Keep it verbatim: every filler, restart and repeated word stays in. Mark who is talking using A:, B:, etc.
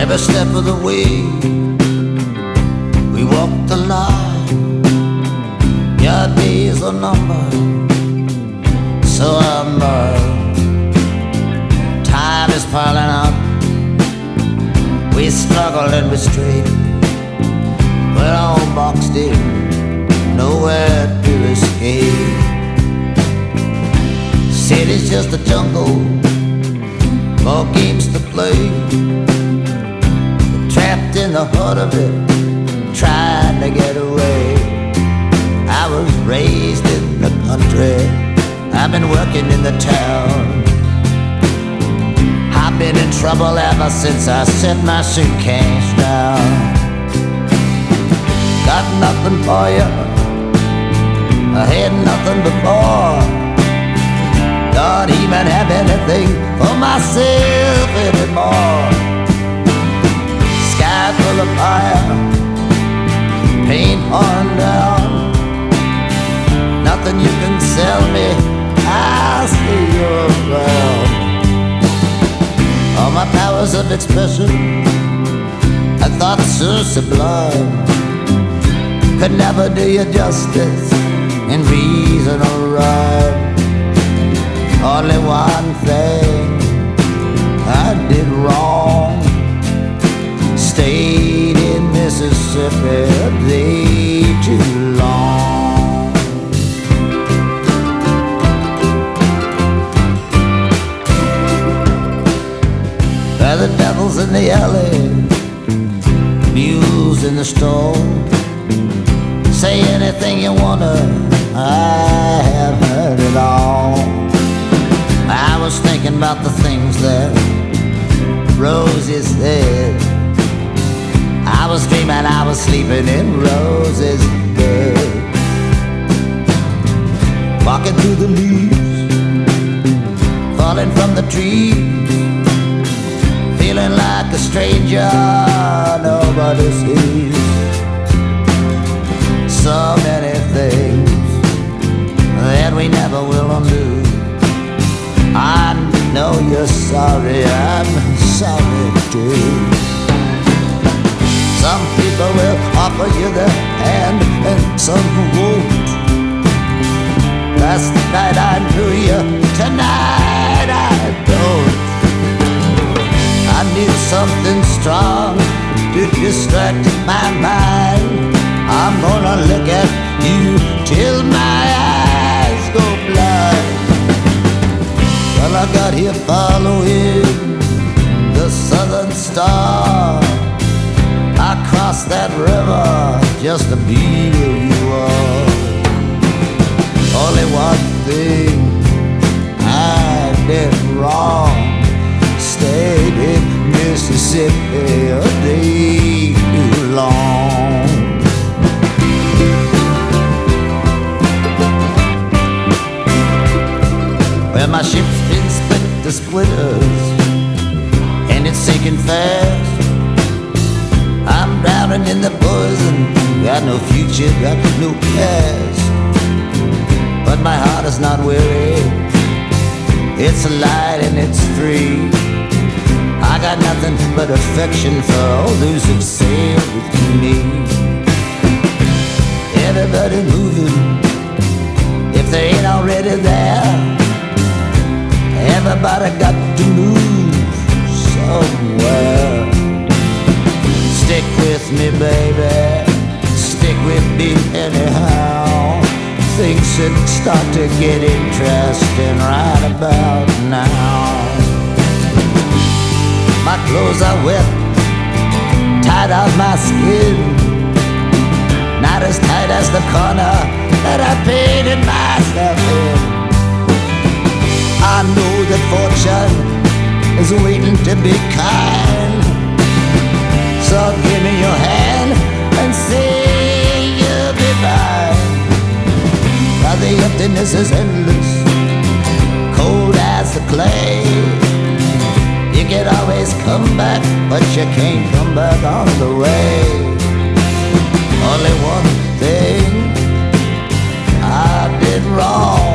A: every step of the way. We walked the line, your days are numbered, so am I. Time is piling up, we struggled and we strayed. We're all boxed in, nowhere to escape. City's just a jungle, more games to play. Trapped in the heart of it, trying to get away. I was raised in the country, I've been working in the town. I've been in trouble ever since I set my suitcase down. Got nothing for you, I had nothing before. Don't even have anything for myself anymore. Sky full of fire, paint pouring down. Nothing you can sell me, I'll stay around. All my powers of expression, I thought so sublime, could never do you justice in reason or rhyme. Only one thing I did wrong, stayed in Mississippi a day too long. Where the devil's in the alley, mules in the store. Say anything you wanna, I have heard it all. I was thinking about the things that Rosie said. I was dreaming I was sleeping in Rosie's bed. Walking through the leaves, falling from the trees, feeling like a stranger nobody sees. So many things that we never will undo. I know you're sorry, I'm sorry too. Some people will offer you their hand and some won't. Last night I knew you, tonight I don't. I need something strong to distract my mind. I'm gonna look at you till my eyes go blind. Well, I got here following the southern star. I crossed that river just to be where you are. Only one thing I did wrong, stayed in Mississippi a day too long. Well, my ship's been split to splitters, and it's sinking fast. I'm drowning in the poison, got no future, got no past. But my heart is not weary, it's light and it's free. I got nothing but affection for all those who've sailed with me. Everybody moving, if they ain't already there. Everybody got to move somewhere. Stick with me, baby, stick with me anyhow. Things should start to get interesting right about now. My clothes are wet, tied on my skin, not as tight as the corner that I painted myself in. I know that fortune is waiting to be kind, so give me your hand and say you'll be mine. Now the emptiness is endless, cold as the clay. You can always come back, but you can't come back on the way. Only one thing I did wrong,